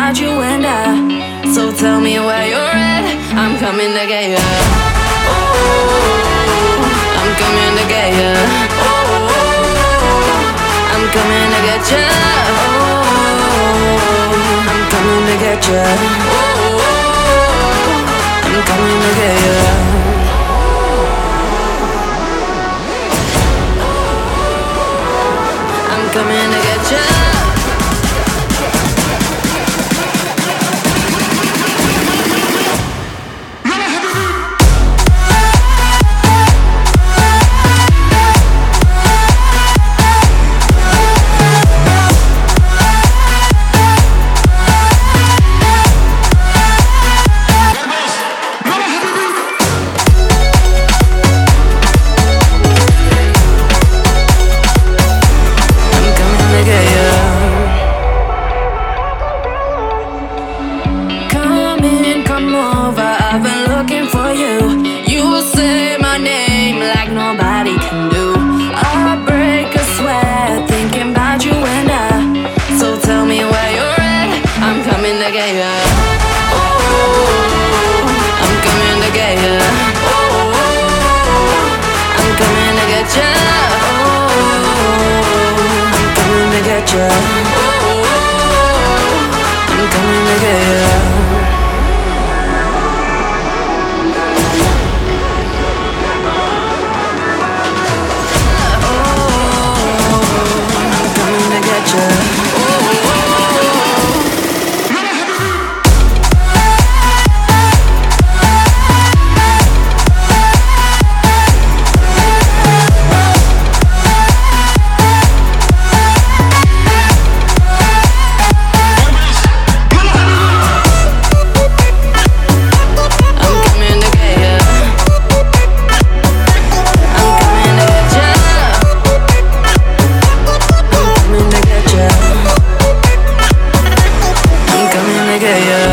about you and I. So tell me where you're at, I'm coming to get ya. Oh, I'm coming to get ya. Oh, I'm coming to get ya. Oh, I'm coming to get ya. Oh, I'm coming to get ya. Coming to get you. Yeah.